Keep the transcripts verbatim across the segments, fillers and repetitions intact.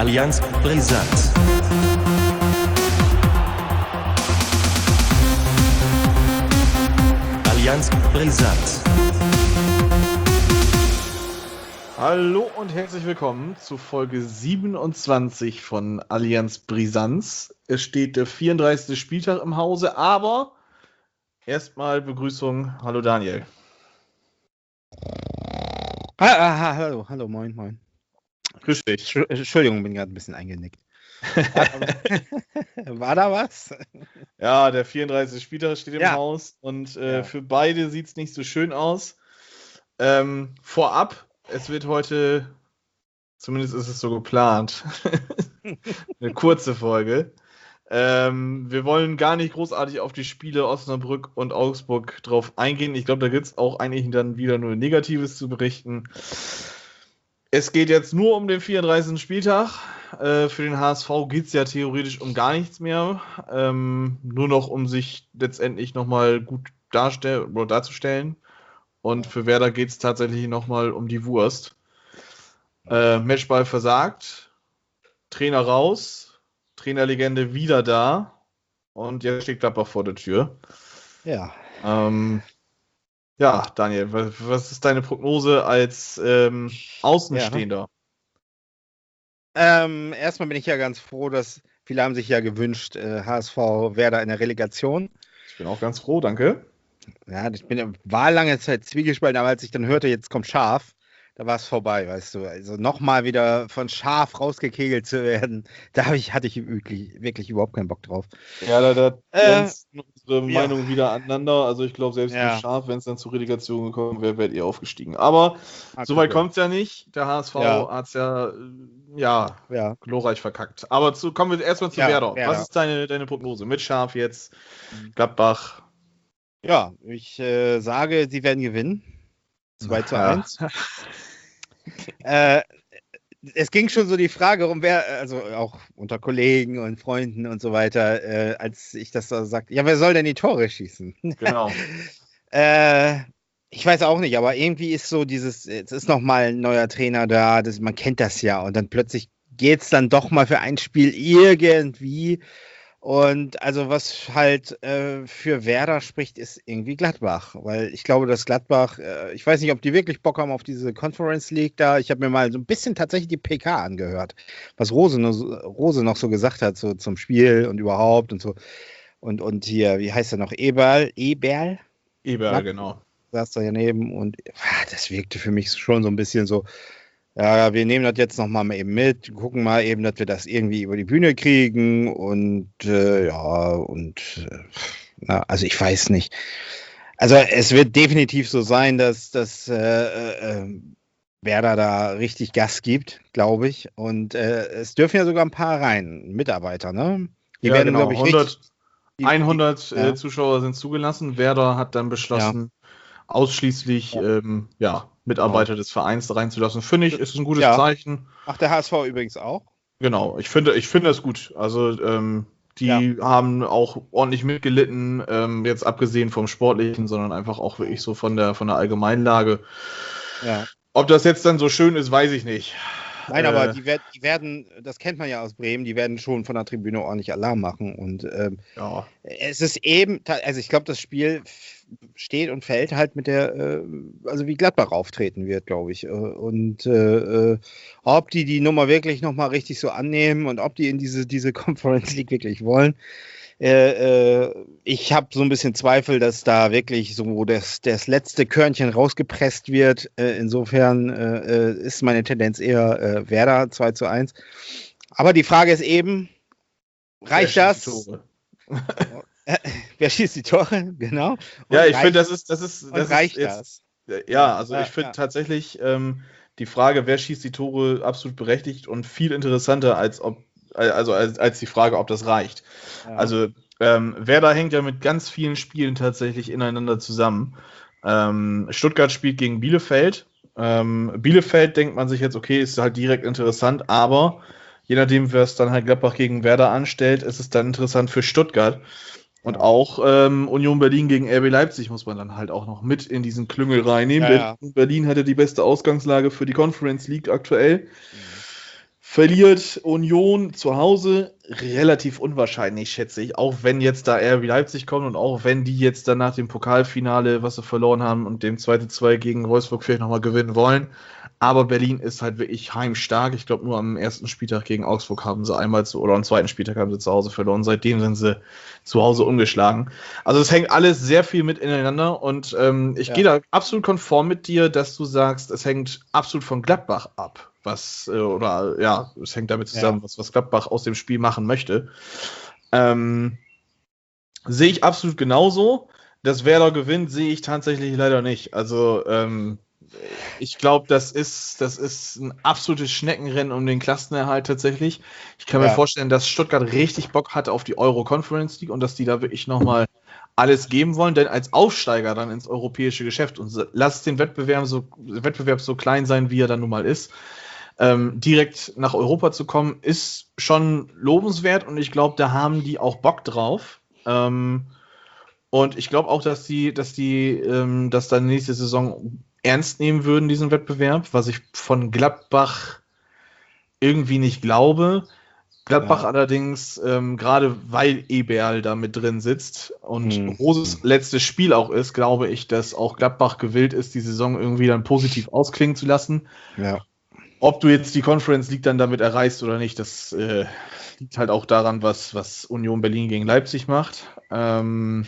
Allianz Brisant. Allianz Brisant. Hallo und herzlich willkommen zu Folge siebenundzwanzig von Allianz Brisanz. Es steht der vierunddreißigste Spieltag im Hause, aber erstmal Begrüßung. Hallo Daniel. Ah, ah, hallo, hallo, moin, moin. Grüß dich. Entschuldigung, bin gerade ein bisschen eingenickt. War da was? Ja, der vierunddreißigste Spieltag steht im Ja. Haus und äh, Ja. für beide sieht es nicht so schön aus. Ähm, vorab, es wird heute, zumindest ist es so geplant, eine kurze Folge. Ähm, wir wollen gar nicht großartig auf die Spiele Osnabrück und Augsburg drauf eingehen. Ich glaube, da gibt es auch eigentlich dann wieder nur Negatives zu berichten. Es geht jetzt nur um den vierunddreißigsten Spieltag. Äh, für den H S V geht es ja theoretisch um gar nichts mehr. Ähm, nur noch um sich letztendlich nochmal gut darstell- oder darzustellen. Und für Werder geht es tatsächlich nochmal um die Wurst. Äh, Matchball versagt. Trainer raus. Trainerlegende wieder da. Und jetzt steht Gladbach vor der Tür. Ja. Ähm, ja, Daniel, was, was ist deine Prognose als ähm, Außenstehender? Ähm, erstmal bin ich ja ganz froh, dass viele haben sich ja gewünscht, äh, H S V Werder in der Relegation. Ich bin auch ganz froh, danke. Ja, ich bin, war lange Zeit zwiegespalten, aber als ich dann hörte, jetzt kommt Schaf, da war es vorbei, weißt du. Also nochmal wieder von Schaf rausgekegelt zu werden, da hab ich, hatte ich wirklich, wirklich überhaupt keinen Bock drauf. Ja, da, da Äh, glänzen unsere ja. Meinungen wieder aneinander. Also ich glaube, selbst Ja. mit Scharf, wenn es dann zur Relegation gekommen wäre, wärt ihr aufgestiegen. Aber Ah, so weit guck, kommt es ja nicht. Der H S V Ja. hat es ja, äh, ja Ja. glorreich verkackt. Aber zu, kommen wir erstmal zu Ja, Werder. Werder. Was ist deine, deine Prognose? Mit Scharf jetzt, Gladbach. Ja, ich äh, sage, sie werden gewinnen. zwei zu Ja. eins. Äh, es ging schon so die Frage um wer, also auch unter Kollegen und Freunden und so weiter, äh, als ich das so sagte, ja, wer soll denn die Tore schießen? Genau. äh, ich weiß auch nicht, aber irgendwie ist so dieses, jetzt ist nochmal ein neuer Trainer da, das, man kennt das ja und dann plötzlich geht es dann doch mal für ein Spiel irgendwie. Und also was halt äh, für Werder spricht, ist irgendwie Gladbach, weil ich glaube, dass Gladbach, äh, ich weiß nicht, ob die wirklich Bock haben auf diese Conference League da. Ich habe mir mal so ein bisschen tatsächlich die P K angehört, was Rose, noch so- Rose noch so gesagt hat so zum Spiel und überhaupt und so. Und, und hier, wie heißt er noch? Eberl? Eberl? Eber, Ja. genau. Saß da daneben und ah, das wirkte für mich schon so ein bisschen so, ja, wir nehmen das jetzt nochmal mal eben mit, gucken mal eben, dass wir das irgendwie über die Bühne kriegen und äh, ja, und äh, na, also ich weiß nicht. Also es wird definitiv so sein, dass, dass äh, äh, Werder da richtig Gas gibt, glaube ich. Und äh, es dürfen ja sogar ein paar rein, Mitarbeiter, ne? Die Ja, werden, genau. glaube ich, hundert, richtig, die, hundert die, äh, ja. Zuschauer sind zugelassen. Werder hat dann beschlossen, ausschließlich Ja. ähm, ja, Mitarbeiter des Vereins da reinzulassen. Finde ich, ist ein gutes Ja. Zeichen. Macht der H S V übrigens auch. Genau, ich finde, ich finde das gut. Also ähm, die haben auch ordentlich mitgelitten, ähm, jetzt abgesehen vom Sportlichen, sondern einfach auch wirklich so von der von der Allgemeinlage. Ja. Ob das jetzt dann so schön ist, weiß ich nicht. Nein, Äh, aber die, werd, die werden, das kennt man ja aus Bremen, die werden schon von der Tribüne ordentlich Alarm machen. Und ähm, Ja, es ist eben, ta- also ich glaube, das Spiel f- steht und fällt halt mit der, äh, also wie Gladbach auftreten wird, glaube ich. Äh, Und äh, äh, ob die die Nummer wirklich nochmal richtig so annehmen und ob die in diese, diese Conference League wirklich wollen. Äh, äh, ich habe so ein bisschen Zweifel, dass da wirklich so das, das letzte Körnchen rausgepresst wird. Äh, insofern äh, äh, ist meine Tendenz eher äh, Werder zwei zu eins. Aber die Frage ist eben, reicht wer das? schießt die Tore? Wer schießt die Tore? Genau. Und Ja, ich reicht- finde, das ist, das ist, und das reicht ist jetzt, das? ja, also Ja, ich finde ja. tatsächlich ähm, die Frage, wer schießt die Tore, absolut berechtigt und viel interessanter als ob, also als, als die Frage, ob das reicht. Ja. Also ähm, Werder hängt ja mit ganz vielen Spielen tatsächlich ineinander zusammen. Ähm, Stuttgart spielt gegen Bielefeld. Ähm, Bielefeld denkt man sich jetzt, okay, ist halt direkt interessant, aber je nachdem, wer es dann halt Gladbach gegen Werder anstellt, ist es dann interessant für Stuttgart. Und Ja. auch ähm, Union Berlin gegen R B Leipzig muss man dann halt auch noch mit in diesen Klüngel reinnehmen. Ja, denn ja. Berlin hatte die beste Ausgangslage für die Conference League aktuell. Verliert Union zu Hause, relativ unwahrscheinlich, schätze ich. Auch wenn jetzt da R B Leipzig kommt und auch wenn die jetzt dann nach dem Pokalfinale, was sie verloren haben und dem zwei zu zwei gegen Wolfsburg vielleicht nochmal gewinnen wollen. Aber Berlin ist halt wirklich heimstark. Ich glaube, nur am ersten Spieltag gegen Augsburg haben sie einmal zu, oder am zweiten Spieltag haben sie zu Hause verloren. Seitdem sind sie zu Hause ungeschlagen. Also es hängt alles sehr viel mit ineinander und ähm, ich ja. gehe da absolut konform mit dir, dass du sagst, es hängt absolut von Gladbach ab. Was, äh, oder ja, es hängt damit zusammen, ja. was, was Gladbach aus dem Spiel machen möchte. Ähm, sehe ich absolut genauso. Dass Werder gewinnt, sehe ich tatsächlich leider nicht. Also, ähm, ich glaube, das ist, das ist ein absolutes Schneckenrennen um den Klassenerhalt tatsächlich. Ich kann ja. mir vorstellen, dass Stuttgart richtig Bock hat auf die Euro Conference League und dass die da wirklich nochmal alles geben wollen, denn als Aufsteiger dann ins europäische Geschäft und lass es den Wettbewerb so, Wettbewerb so klein sein, wie er dann nun mal ist, ähm, direkt nach Europa zu kommen, ist schon lobenswert und ich glaube, da haben die auch Bock drauf. Ähm, und ich glaube auch, dass die, dass die, ähm, das dann nächste Saison ernst nehmen würden, diesen Wettbewerb, was ich von Gladbach irgendwie nicht glaube. Gladbach ja. allerdings, ähm, gerade weil Eberl da mit drin sitzt und hm. Roses letztes Spiel auch ist, glaube ich, dass auch Gladbach gewillt ist, die Saison irgendwie dann positiv ausklingen zu lassen. Ja. Ob du jetzt die Conference League dann damit erreichst oder nicht, das äh, liegt halt auch daran, was, was Union Berlin gegen Leipzig macht. Ähm,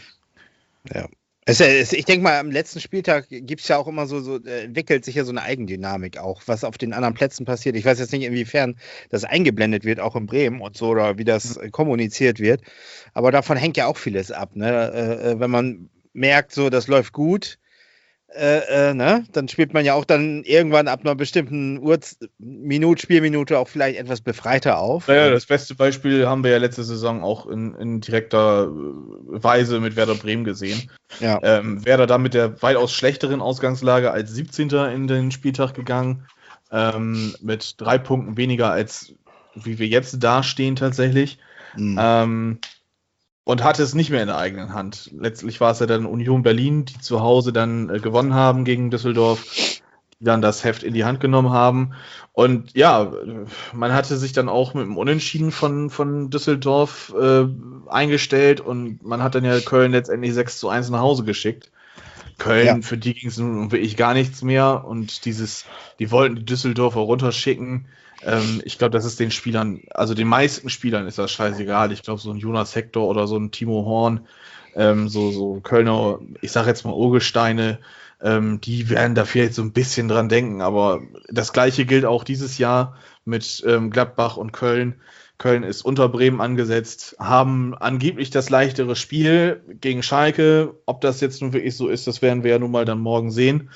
ja. Es, es, ich denke mal, am letzten Spieltag gibt es ja auch immer so, so äh, entwickelt sich ja so eine Eigendynamik auch, was auf den anderen Plätzen passiert. Ich weiß jetzt nicht, inwiefern das eingeblendet wird, auch in Bremen und so, oder wie das äh, kommuniziert wird. Aber davon hängt ja auch vieles ab. Ne? Äh, wenn man merkt, so, das läuft gut, Äh, äh, ne? Dann spielt man ja auch dann irgendwann ab einer bestimmten Uhr, Minute, Spielminute auch vielleicht etwas befreiter auf. Naja, das beste Beispiel haben wir ja letzte Saison auch in, in direkter Weise mit Werder Bremen gesehen. Ja. Ähm, Werder da mit der weitaus schlechteren Ausgangslage als siebzehnter in den Spieltag gegangen, ähm, mit drei Punkten weniger als wie wir jetzt dastehen tatsächlich. Mhm. Ähm, Und hatte es nicht mehr in der eigenen Hand. Letztlich war es ja dann Union Berlin, die zu Hause dann äh, gewonnen haben gegen Düsseldorf, die dann das Heft in die Hand genommen haben. Und ja, man hatte sich dann auch mit dem Unentschieden von, von Düsseldorf äh, eingestellt und man hat dann ja Köln letztendlich sechs zu eins nach Hause geschickt. Köln, ja. für die ging es nun wirklich gar nichts mehr und dieses, die wollten die Düsseldorfer runterschicken. Ähm, ich glaube, das ist den Spielern, also den meisten Spielern ist das scheißegal. Ich glaube, so ein Jonas Hector oder so ein Timo Horn, ähm, so, so Kölner, ich sage jetzt mal Urgesteine, ähm, die werden da vielleicht so ein bisschen dran denken. Aber das Gleiche gilt auch dieses Jahr mit ähm, Gladbach und Köln. Köln ist unter Bremen angesetzt, haben angeblich das leichtere Spiel gegen Schalke. Ob das jetzt nun wirklich so ist, das werden wir ja nun mal dann morgen sehen.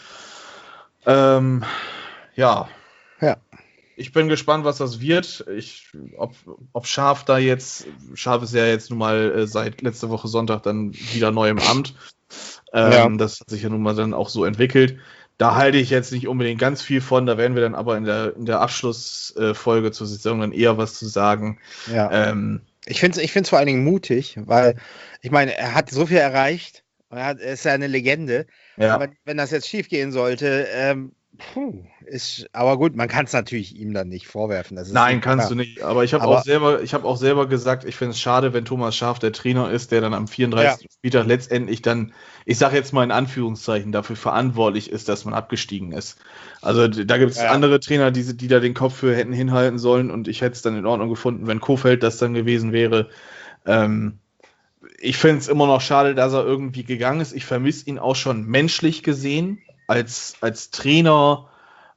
Ähm, ja. Ja. Ich bin gespannt, was das wird. Ich, ob, ob Schaf da jetzt, Schaf ist ja jetzt nun mal äh, seit letzter Woche Sonntag dann wieder neu im Amt. Ähm, ja. Das hat sich ja nun mal dann auch so entwickelt. Da halte ich jetzt nicht unbedingt ganz viel von. Da werden wir dann aber in der, in der Abschlussfolge äh, zur Saison dann eher was zu sagen. Ja. Ähm, ich finde es ich find's vor allen Dingen mutig, weil ich meine, er hat so viel erreicht. Er, hat, er ist ja eine Legende. Ja. Aber wenn das jetzt schief gehen sollte, ähm, Puh, ist, aber gut, man kann es natürlich ihm dann nicht vorwerfen. Das ist Nein, nicht kannst klar. du nicht. Aber ich habe auch selber, ich habe auch selber gesagt, ich finde es schade, wenn Thomas Schaaf der Trainer ist, der dann am vierunddreißigsten Ja. Spieltag letztendlich dann, ich sage jetzt mal in Anführungszeichen, dafür verantwortlich ist, dass man abgestiegen ist. Also da gibt es ja. andere Trainer, die, die da den Kopf für hätten hinhalten sollen und ich hätte es dann in Ordnung gefunden, wenn Kohfeldt das dann gewesen wäre. Ähm, ich finde es immer noch schade, dass er irgendwie gegangen ist. Ich vermisse ihn auch schon menschlich gesehen. Als, als Trainer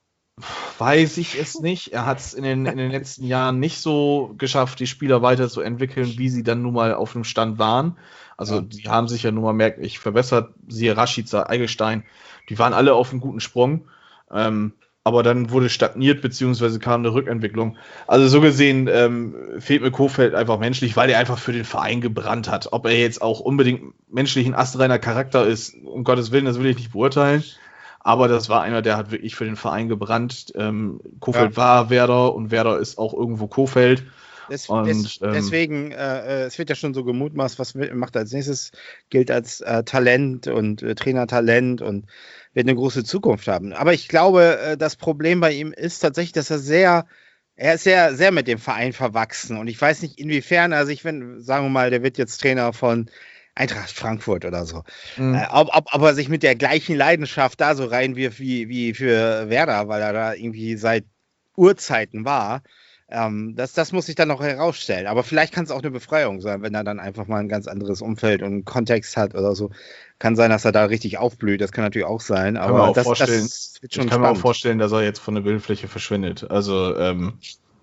weiß ich es nicht. Er hat es in den, in den letzten Jahren nicht so geschafft, die Spieler weiterzuentwickeln, wie sie dann nun mal auf dem Stand waren. Also ja. die haben sich ja nun mal merklich verbessert. Siehe Rashica, Eggestein, die waren alle auf einem guten Sprung. Ähm, aber dann wurde stagniert, beziehungsweise kam eine Rückentwicklung. Also so gesehen ähm, fehlt mir Kohfeldt einfach menschlich, weil er einfach für den Verein gebrannt hat. Ob er jetzt auch unbedingt menschlich ein astreiner Charakter ist, um Gottes Willen, das will ich nicht beurteilen. Aber das war einer, der hat wirklich für den Verein gebrannt. Ähm, Kohfeldt ja. war Werder und Werder ist auch irgendwo Kohfeldt. Des, und, des, ähm, deswegen, äh, es wird ja schon so gemutmaßt, was macht er als nächstes, gilt als äh, Talent und äh, Trainertalent und wird eine große Zukunft haben. Aber ich glaube, äh, das Problem bei ihm ist tatsächlich, dass er sehr Er ist ja sehr mit dem Verein verwachsen und ich weiß nicht, inwiefern er sich, wenn, sagen wir mal, der wird jetzt Trainer von Eintracht Frankfurt oder so, Mhm. äh, ob, ob, ob er sich mit der gleichen Leidenschaft da so reinwirft wie, wie für Werder, weil er da irgendwie seit Urzeiten war. Ähm, das, das muss sich dann noch herausstellen. Aber vielleicht kann es auch eine Befreiung sein, wenn er dann einfach mal ein ganz anderes Umfeld und Kontext hat oder so. Kann sein, dass er da richtig aufblüht. Das kann natürlich auch sein. Kann Aber man auch das, vorstellen. das wird schon Ich kann mir auch spannend. vorstellen, dass er jetzt von der Bildfläche verschwindet. Also ähm,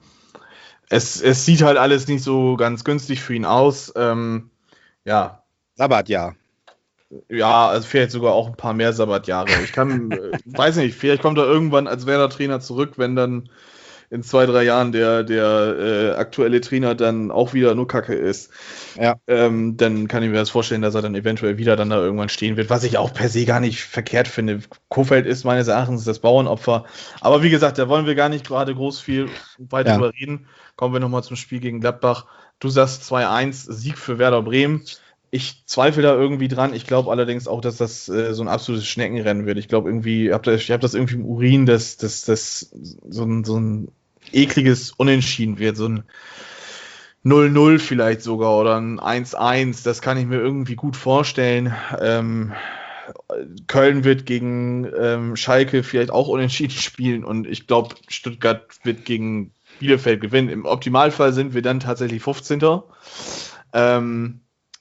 es, es sieht halt alles nicht so ganz günstig für ihn aus. Ähm, ja, Sabbat, ja. ja, also vielleicht sogar auch ein paar mehr Sabbatjahre. Ich kann, äh, weiß nicht, vielleicht kommt er irgendwann als Werder-Trainer zurück, wenn dann in zwei, drei Jahren der, der äh, aktuelle Trainer dann auch wieder nur Kacke ist. Ja. Ähm, dann kann ich mir das vorstellen, dass er dann eventuell wieder dann da irgendwann stehen wird, was ich auch per se gar nicht verkehrt finde. Kofeld ist meines Erachtens das Bauernopfer. Aber wie gesagt, da wollen wir gar nicht gerade groß viel weiter Ja. drüber reden. Kommen wir nochmal zum Spiel gegen Gladbach. Du sagst zwei eins, Sieg für Werder Bremen. Ich zweifle da irgendwie dran. Ich glaube allerdings auch, dass das äh, so ein absolutes Schneckenrennen wird. Ich glaube irgendwie, hab das, ich habe das irgendwie im Urin, dass das, das so, ein, so ein ekliges Unentschieden wird. So ein null null vielleicht sogar oder ein eins eins. Das kann ich mir irgendwie gut vorstellen. Ähm, Köln wird gegen ähm, Schalke vielleicht auch unentschieden spielen und ich glaube, Stuttgart wird gegen Bielefeld gewinnen. Im Optimalfall sind wir dann tatsächlich fünfzehnter. Ähm,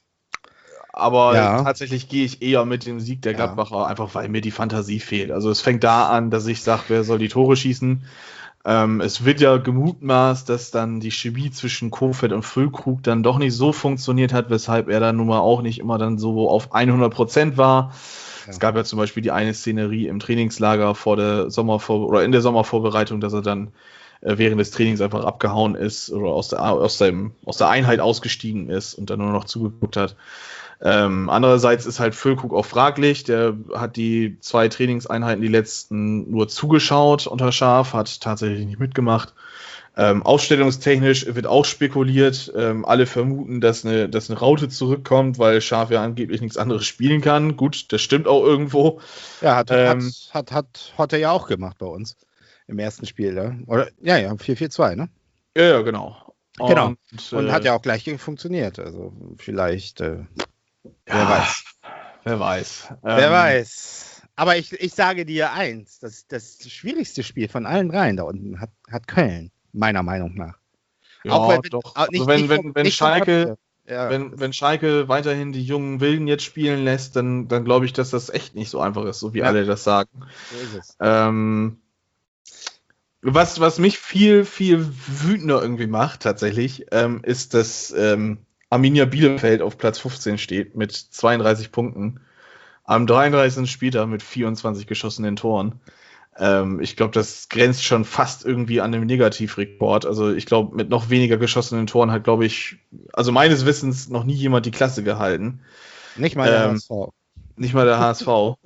aber Ja. tatsächlich gehe ich eher mit dem Sieg der Ja. Gladbacher, einfach weil mir die Fantasie fehlt. Also es fängt da an, dass ich sage, wer soll die Tore schießen. Ähm, es wird ja gemutmaßt, dass dann die Chemie zwischen Kofeld und Füllkrug dann doch nicht so funktioniert hat, weshalb er dann nun mal auch nicht immer dann so auf hundert Prozent war. Ja. Es gab ja zum Beispiel die eine Szenerie im Trainingslager vor der Sommervor- oder in der Sommervorbereitung, dass er dann äh, während des Trainings einfach abgehauen ist oder aus der, aus, dem, aus der Einheit ausgestiegen ist und dann nur noch zugeguckt hat. Ähm, andererseits ist halt Füllkrug auch fraglich. Der hat die zwei Trainingseinheiten, die letzten, nur zugeschaut unter Schaf, hat tatsächlich nicht mitgemacht. Ähm, ausstellungstechnisch wird auch spekuliert. Ähm, alle vermuten, dass eine, dass eine Raute zurückkommt, weil Schaf ja angeblich nichts anderes spielen kann. Gut, das stimmt auch irgendwo. Ja, hat, Ähm, hat, hat, hat, hat er ja auch gemacht bei uns im ersten Spiel. Ne? Oder, ja, ja, vier vier zwei, ne? Ja, ja, genau. Genau. Und, Und äh, hat ja auch gleich funktioniert. Also vielleicht, äh, wer ja, weiß. Wer weiß. Wer Ähm, weiß. Aber ich, ich sage dir eins, das, das schwierigste Spiel von allen dreien da unten hat, hat Köln, meiner Meinung nach. Ja, Auch wenn- doch. auch nicht- also wenn, nicht wenn, vom- wenn nicht vom Schalke... Abwehr. Ja, Wenn, wenn Schalke weiterhin die jungen Wilden jetzt spielen lässt, dann, dann glaube ich, dass das echt nicht so einfach ist, so wie Ja. alle das sagen. so ist es. Ähm, was, was mich viel, viel wütender irgendwie macht, tatsächlich, ähm, ist, dass ähm, Arminia Bielefeld auf Platz fünfzehn steht mit zweiunddreißig Punkten. Am dreiunddreißigsten Spieltag mit vierundzwanzig geschossenen Toren. Ähm, ich glaube, das grenzt schon fast irgendwie an einem Negativrekord. Also ich glaube, mit noch weniger geschossenen Toren hat, glaube ich, also meines Wissens noch nie jemand die Klasse gehalten. Nicht mal der Ähm, H S V. Nicht mal der H S V.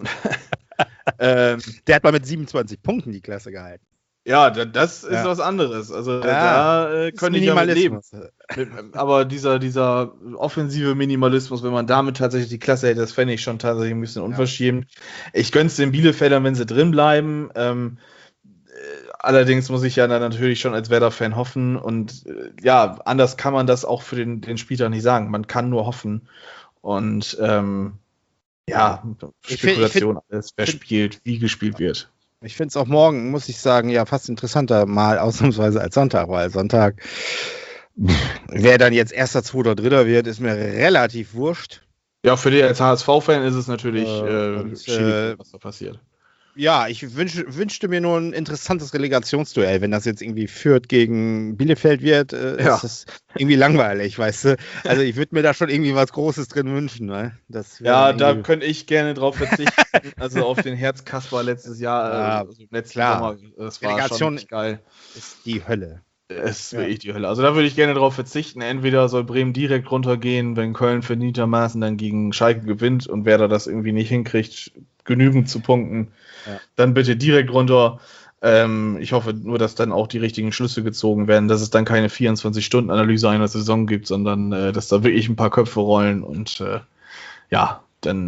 ähm, Der hat mal mit siebenundzwanzig Punkten die Klasse gehalten. ja, da, das ist Ja. was anderes. Also Ja, da äh, Das könnte ist ich ja mit leben. Minimalismus. Mit, aber dieser, dieser offensive Minimalismus, wenn man damit tatsächlich die Klasse hätte, das fände ich schon tatsächlich ein bisschen unverschämt. Ich gönn's den Bielefeldern, wenn sie drin bleiben. Ähm, äh, allerdings muss ich ja dann natürlich schon als Werder-Fan hoffen. Und äh, ja, anders kann man das auch für den, den Spieltag nicht sagen. Man kann nur hoffen. Und ähm, ja, Ich find- Spekulation, alles, wer find- spielt, wie gespielt wird. Ich finde es auch morgen, muss ich sagen, ja fast interessanter mal ausnahmsweise als Sonntag, weil Sonntag, pff, wer dann jetzt erster, zweiter, dritter wird, ist mir relativ wurscht. Ja, für dich als H S V-Fan ist es natürlich Äh, äh, und, schwierig, äh, was da passiert. Ja, ich wünsch, wünschte mir nur ein interessantes Relegationsduell. Wenn das jetzt irgendwie Fürth gegen Bielefeld wird, äh, Ja. ist das irgendwie langweilig, weißt du? Also ich würde mir da schon irgendwie was Großes drin wünschen, ne? Das wär Ja, dann da irgendwie- könnte ich gerne drauf verzichten. Also auf den Herzkasper letztes Jahr, Ja, äh, also letzten klar. Sommer, das war Relegation- schon richtig geil. ist die Hölle. Es ist Ja. wirklich die Hölle. Also da würde ich gerne drauf verzichten. Entweder soll Bremen direkt runtergehen, wenn Köln verdientermaßen dann gegen Schalke gewinnt und wer da das irgendwie nicht hinkriegt, genügend zu punkten, Ja. dann bitte direkt runter. Ähm, ich hoffe nur, dass dann auch die richtigen Schlüsse gezogen werden, dass es dann keine vierundzwanzig-Stunden-Analyse einer Saison gibt, sondern äh, dass da wirklich ein paar Köpfe rollen und äh, ja, dann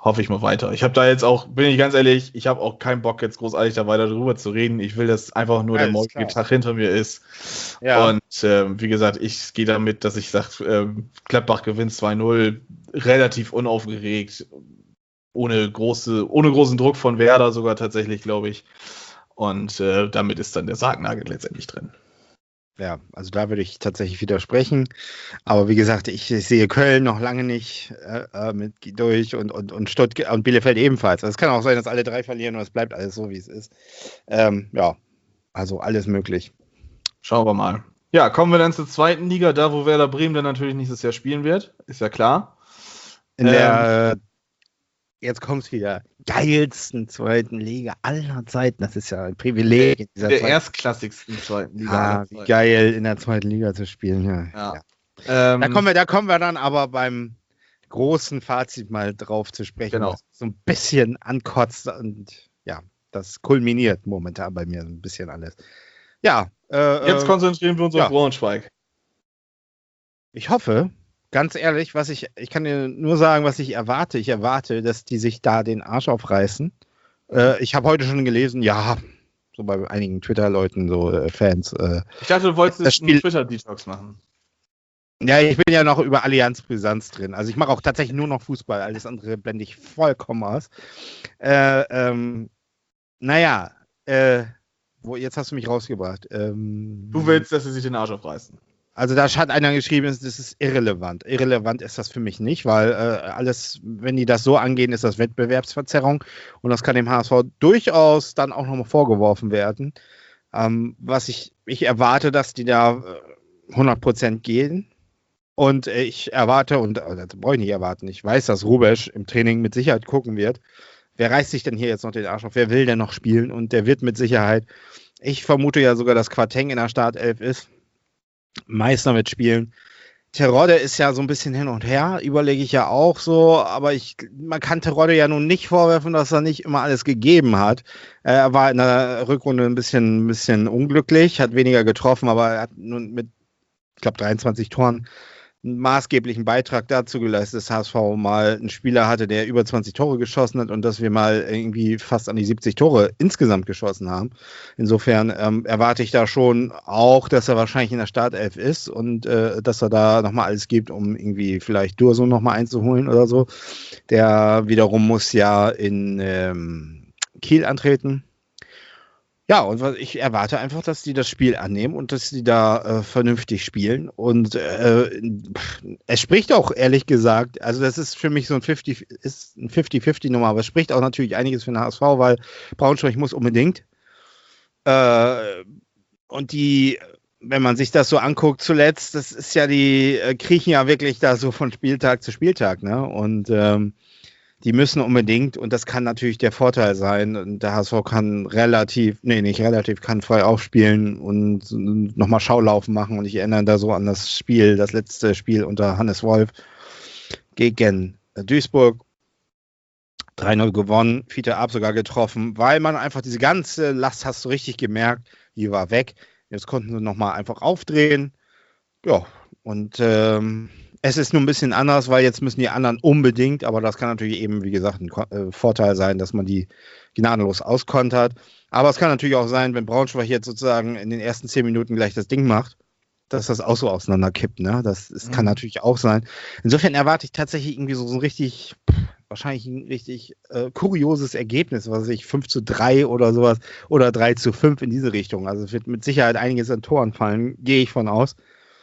hoffe ich mal weiter. Ich habe da jetzt auch, bin ich ganz ehrlich, ich habe auch keinen Bock, jetzt großartig da weiter drüber zu reden. Ich will, dass einfach nur Ja, der ist morgige klar. Tag hinter mir ist. Ja. Und ähm, wie gesagt, ich gehe damit, dass ich sage, ähm, Gladbach gewinnt zwei null, relativ unaufgeregt, ohne, große, ohne großen Druck von Werder sogar tatsächlich, glaube ich. Und äh, damit ist dann der Sargnagel letztendlich drin. Ja, also da würde ich tatsächlich widersprechen. Aber wie gesagt, ich, ich sehe Köln noch lange nicht äh, mit durch und, und, und Stuttgart und Bielefeld ebenfalls. Also es kann auch sein, dass alle drei verlieren und es bleibt alles so, wie es ist. Ähm, ja, also alles möglich. Schauen wir mal. Ja, kommen wir dann zur zweiten Liga, da wo Werder Bremen dann natürlich nächstes Jahr spielen wird. Ist ja klar. In Ähm, der, jetzt kommt es wieder, geilsten zweiten Liga aller Zeiten. Das ist ja ein Privileg. In dieser der zweiten- erstklassigsten zweiten Liga. Ah, aller wie Zeiten. geil, in der zweiten Liga zu spielen. Ja. Ja. Ja. Ähm, Da, kommen wir, da kommen wir dann aber beim großen Fazit mal drauf zu sprechen, Genau. was so ein bisschen ankotzt und ja, das kulminiert momentan bei mir so ein bisschen alles. Ja, äh, Jetzt äh, konzentrieren wir uns ja. auf Braunschweig. ich hoffe, ganz ehrlich, was ich, ich kann dir nur sagen, was ich erwarte. Ich erwarte, dass die sich da den Arsch aufreißen. Äh, ich habe heute schon gelesen, ja, so bei einigen Twitter-Leuten, so äh, Fans. Äh, Ich dachte, du wolltest Das jetzt Spiel- einen Twitter-Detox machen. ja, ich bin ja noch über Allianz Brisanz drin. Also ich mache auch tatsächlich nur noch Fußball. Alles andere blende ich vollkommen aus. Äh, ähm, naja, äh, wo, jetzt hast du mich rausgebracht. Ähm, Du willst, dass sie sich den Arsch aufreißen. Also da hat einer geschrieben, das ist irrelevant. Irrelevant ist das für mich nicht, weil äh, alles, wenn die das so angehen, ist das Wettbewerbsverzerrung und das kann dem H S V durchaus dann auch nochmal vorgeworfen werden. Ähm, was ich, ich erwarte, dass die da äh, hundert Prozent gehen und äh, ich erwarte, und äh, das brauche ich nicht erwarten, ich weiß, dass Rubesch im Training mit Sicherheit gucken wird. Wer reißt sich denn hier jetzt noch den Arsch auf? Wer will denn noch spielen? Und der wird mit Sicherheit, ich vermute ja sogar, dass Quateng in der Startelf ist. Meißner wird spielen. Terodde ist ja so ein bisschen hin und her, überlege ich ja auch so, aber ich, man kann Terodde ja nun nicht vorwerfen, dass er nicht immer alles gegeben hat. Äh, er war in der Rückrunde ein bisschen, ein bisschen unglücklich, hat weniger getroffen, aber er hat nun mit, ich glaube, dreiundzwanzig Toren einen maßgeblichen Beitrag dazu geleistet, dass H S V mal einen Spieler hatte, der über zwanzig Tore geschossen hat und dass wir mal irgendwie fast an die siebzig Tore insgesamt geschossen haben. Insofern ähm, erwarte ich da schon auch, dass er wahrscheinlich in der Startelf ist und äh, dass er da nochmal alles gibt, um irgendwie vielleicht Dursun nochmal einzuholen oder so. Der wiederum muss ja in ähm, Kiel antreten. Ja, und was ich erwarte einfach, dass die das Spiel annehmen und dass die da äh, vernünftig spielen. Und äh, es spricht auch, ehrlich gesagt, also das ist für mich so ein fünfzig, ist ein fünfzig fünfzig Nummer, aber es spricht auch natürlich einiges für den H S V, weil Braunschweig muss unbedingt. Äh, und die, wenn man sich das so anguckt zuletzt, das ist ja, die äh, kriechen ja wirklich da so von Spieltag zu Spieltag, ne? Und ähm, die müssen unbedingt, und das kann natürlich der Vorteil sein, und der H S V kann relativ, nee, nicht relativ, kann frei aufspielen und nochmal Schaulaufen machen. Und ich erinnere da so an das Spiel, das letzte Spiel unter Hannes Wolf gegen Duisburg. drei null gewonnen, Fiete Ab sogar getroffen, weil man einfach diese ganze Last, hast du richtig gemerkt, die war weg. Jetzt konnten sie nochmal einfach aufdrehen. Ja, und ähm, es ist nur ein bisschen anders, weil jetzt müssen die anderen unbedingt, aber das kann natürlich eben, wie gesagt, ein äh, Vorteil sein, dass man die gnadenlos auskontert. Aber es kann natürlich auch sein, wenn Braunschweig jetzt sozusagen in den ersten zehn Minuten gleich das Ding macht, dass das auch so auseinanderkippt. Ne? Das, das kann Mhm. natürlich auch sein. Insofern erwarte ich tatsächlich irgendwie so, so ein richtig, pff, wahrscheinlich ein richtig äh, kurioses Ergebnis, was weiß ich, fünf zu drei oder sowas oder drei zu fünf in diese Richtung. Also es wird mit Sicherheit einiges an Toren fallen, gehe ich von aus.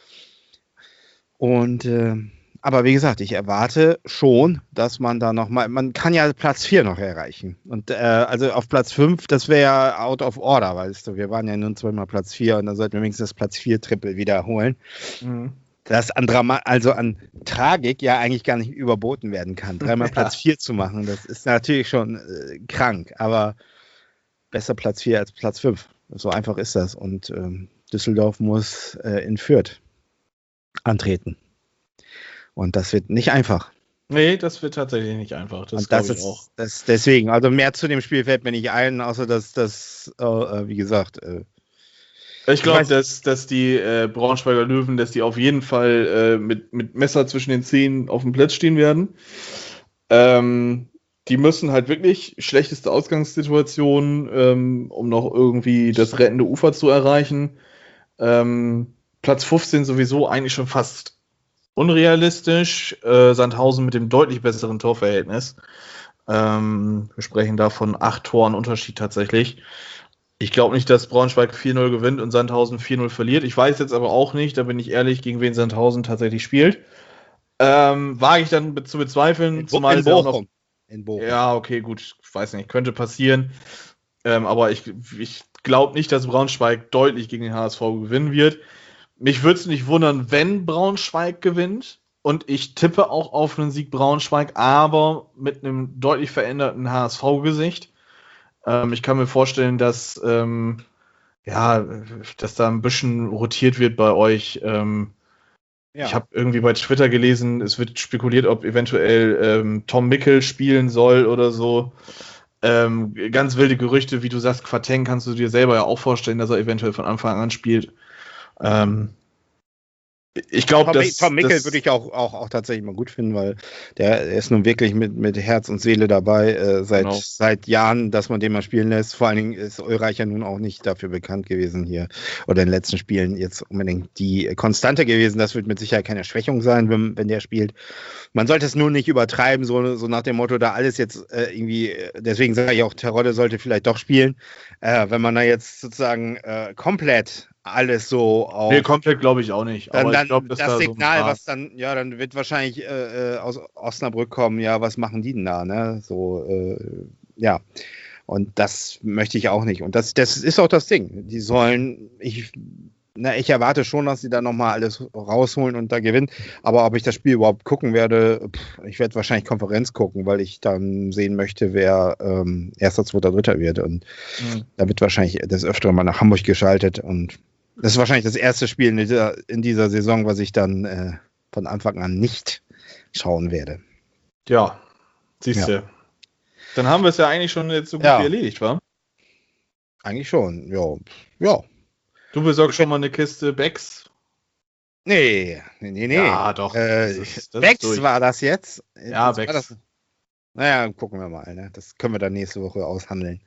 Und äh, aber wie gesagt, ich erwarte schon, dass man da nochmal, man kann ja Platz vier noch erreichen. Und äh, also auf Platz fünf, das wäre ja out of order, weißt du, wir waren ja nun zweimal Platz vier und dann sollten wir wenigstens das Platz vier Triple wiederholen. Mhm. Das an Drama, also an Tragik ja eigentlich gar nicht überboten werden kann. Dreimal Ja. Platz vier zu machen, das ist natürlich schon äh, krank, aber besser Platz vier als Platz fünf. So einfach ist das. Und ähm, Düsseldorf muss äh, in Fürth antreten. Und das wird nicht einfach. Nee, das wird tatsächlich nicht einfach. Das Und das glaube ich ist auch. Das, deswegen, also mehr zu dem Spiel fällt mir nicht ein, außer dass das, äh, äh, wie gesagt, äh, Ich glaube, weiß- dass, dass die äh, Braunschweiger Löwen, dass die auf jeden Fall äh, mit, mit Messer zwischen den Zähnen auf dem Platz stehen werden. Ähm, die müssen halt wirklich schlechteste Ausgangssituation, ähm, um noch irgendwie das rettende Ufer zu erreichen. Ähm, Platz fünfzehn sowieso eigentlich schon fast unrealistisch. Äh, Sandhausen mit dem deutlich besseren Torverhältnis. Ähm, wir sprechen da von acht Toren Unterschied tatsächlich. Ich glaube nicht, dass Braunschweig vier null gewinnt und Sandhausen vier null verliert. Ich weiß jetzt aber auch nicht, da bin ich ehrlich, gegen wen Sandhausen tatsächlich spielt. Ähm, wage ich dann be- zu bezweifeln, In, Bo zumal in es ja auch noch. Bochum. In Bochum. Ja, okay, gut, ich weiß nicht, könnte passieren. Ähm, aber ich, ich glaube nicht, dass Braunschweig deutlich gegen den H S V gewinnen wird. Mich würde es nicht wundern, wenn Braunschweig gewinnt. Und ich tippe auch auf einen Sieg Braunschweig, aber mit einem deutlich veränderten H S V-Gesicht. Ähm, ich kann mir vorstellen, dass, ähm, ja, dass da ein bisschen rotiert wird bei euch. Ähm, Ja. Ich habe irgendwie bei Twitter gelesen, es wird spekuliert, ob eventuell ähm, Tom Mickel spielen soll oder so. Ähm, ganz wilde Gerüchte, wie du sagst, Quateng kannst du dir selber ja auch vorstellen, dass er eventuell von Anfang an spielt. Ähm, ich glaube, Tom, dass Tom Mickel das- würde ich auch, auch, auch tatsächlich mal gut finden, weil der ist nun wirklich mit, mit Herz und Seele dabei äh, seit, Genau. seit Jahren, dass man den mal spielen lässt. Vor allen Dingen ist Ulreich ja nun auch nicht dafür bekannt gewesen hier oder in den letzten Spielen jetzt unbedingt die Konstante gewesen. Das wird mit Sicherheit keine Schwächung sein, wenn, wenn der spielt. Man sollte es nur nicht übertreiben, so, so nach dem Motto, da alles jetzt äh, irgendwie, deswegen sage ich auch, Terodde sollte vielleicht doch spielen. Äh, wenn man da jetzt sozusagen äh, komplett alles so auf. Nee, komplett glaube ich auch nicht. Dann, aber dann ich glaube, dass das da Signal, so ein paar- was dann, ja, dann wird wahrscheinlich äh, äh, aus Osnabrück kommen, ja, was machen die denn da, ne? So, äh, ja. Und das möchte ich auch nicht. Und das, das ist auch das Ding. Die sollen, ich, na, ich erwarte schon, dass sie da nochmal alles rausholen und da gewinnen. Aber ob ich das Spiel überhaupt gucken werde, pff, ich werde wahrscheinlich Konferenz gucken, weil ich dann sehen möchte, wer ähm, Erster, Zweiter, Dritter wird. Und Mhm. da wird wahrscheinlich des Öfteren mal nach Hamburg geschaltet und das ist wahrscheinlich das erste Spiel in dieser, in dieser Saison, was ich dann äh, von Anfang an nicht schauen werde. Ja, siehst du. Dann haben wir es ja eigentlich schon jetzt so gut Ja. wie erledigt, wa? Eigentlich schon, ja. Ja. Du besorgst schon mal eine Kiste Becks. Nee, nee, nee. nee. Ja, doch. Äh, Das ist- das ist Becks durch. war das jetzt. Ja, Das war Becks. das- Naja, gucken wir mal. Ne? Das können wir dann nächste Woche aushandeln.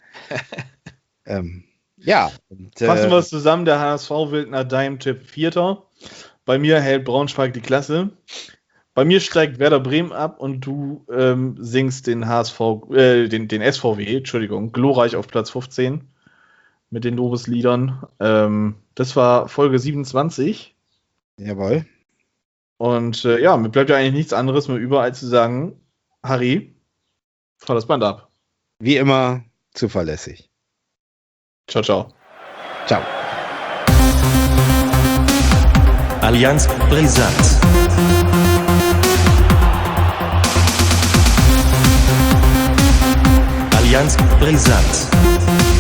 ähm, ja. Und, Fassen äh, wir es zusammen, der H S V wird nach deinem Tipp Vierter. Bei mir hält Braunschweig die Klasse. Bei mir steigt Werder Bremen ab und du ähm, singst den H S V, äh, den, den S V W, Entschuldigung, glorreich auf Platz fünfzehn mit den Lobesliedern. Ähm, das war Folge siebenundzwanzig. Jawohl. Und äh, ja, mir bleibt ja eigentlich nichts anderes mehr über, als zu sagen, Harry, fahr das Band ab. Wie immer zuverlässig. Ciao, ciao. Ciao. Allianz Brisant. Allianz Brisant.